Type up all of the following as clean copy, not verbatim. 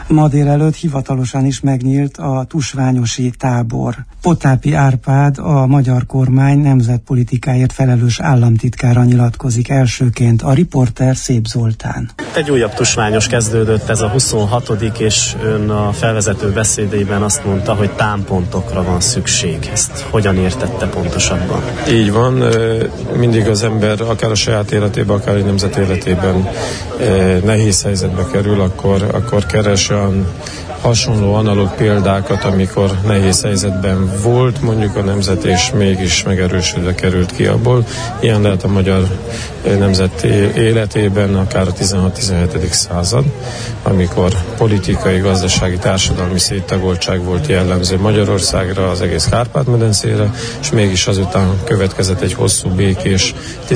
Ma délelőtt hivatalosan is megnyílt a tusványosi tábor. Potápi Árpád, a magyar kormány nemzetpolitikáért felelős államtitkára nyilatkozik elsőként, a riporter Szép Zoltán. Egy újabb tusványos kezdődött, ez a 26. és ön a felvezető beszédében azt mondta, hogy támpontokra van szükség. Ezt hogyan értette pontosabban? Így van, mindig az ember akár a saját életében, akár a nemzet életében nehéz helyzetbe kerül, akkor keres olyan hasonló analóg példákat, amikor nehéz helyzetben volt mondjuk a nemzet, és mégis megerősödve került ki abból. Ilyen lehet a magyar nemzet életében akár a 16-17. Század, amikor politikai, gazdasági, társadalmi széttagoltság volt jellemző Magyarországra, az egész Kárpát-medencére, és mégis azután következett egy hosszú békés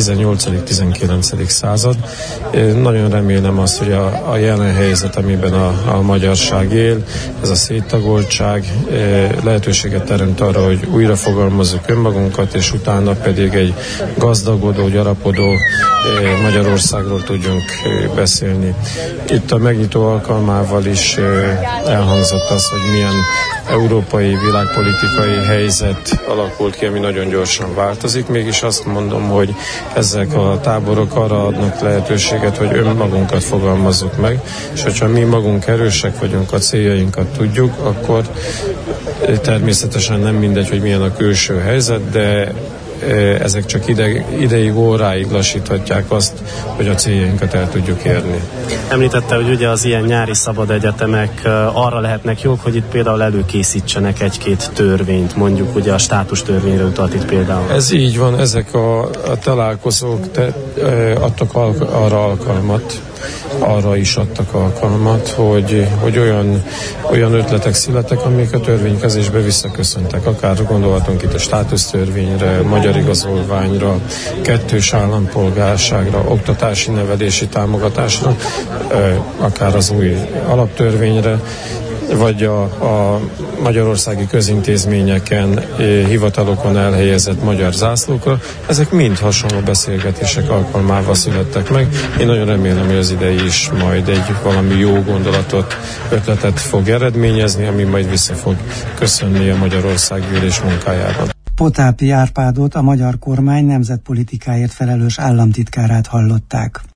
18.-19. század. Nagyon remélem azt, hogy a jelen helyzet, amiben a magyarság él, ez a széttagoltság lehetőséget teremt arra, hogy újra fogalmazzuk önmagunkat, és utána pedig egy gazdagodó, gyarapodó Magyarországról tudjunk beszélni. Itt a megnyitó alkalmával is elhangzott az, hogy milyen európai világpolitikai helyzet alakult ki, ami nagyon gyorsan változik. Mégis azt mondom, hogy ezek a táborok arra adnak lehetőséget, hogy önmagunkat fogalmazzuk meg, és hogyha mi magunk erősek vagyunk, a céljainkat tudjuk, akkor természetesen nem mindegy, hogy milyen a külső helyzet, de ezek csak ideig, óráig lassíthatják azt, hogy a céljainkat el tudjuk érni. Említette, hogy ugye az ilyen nyári szabad egyetemek arra lehetnek jók, hogy itt például előkészítsenek egy-két törvényt, mondjuk ugye a státustörvényről utalt itt például. Ez így van, ezek a találkozók adtak arra alkalmat, arra is adtak alkalmat, hogy olyan ötletek születtek, amik a törvénykezésbe visszaköszöntek. Akár gondolhatunk itt a státusztörvényre, magyar igazolványra, kettős állampolgárságra, oktatási nevelési támogatásra, akár az új alaptörvényre, vagy a magyarországi közintézményeken, hivatalokon elhelyezett magyar zászlókra. Ezek mind hasonló beszélgetések alkalmával születtek meg. Én nagyon remélem, hogy az idei is majd egy valami jó gondolatot, ötletet fog eredményezni, ami majd vissza fog köszönni a Magyarországgyűlés munkájában. Potápi Árpádot, a magyar kormány nemzetpolitikáért felelős államtitkárát hallották.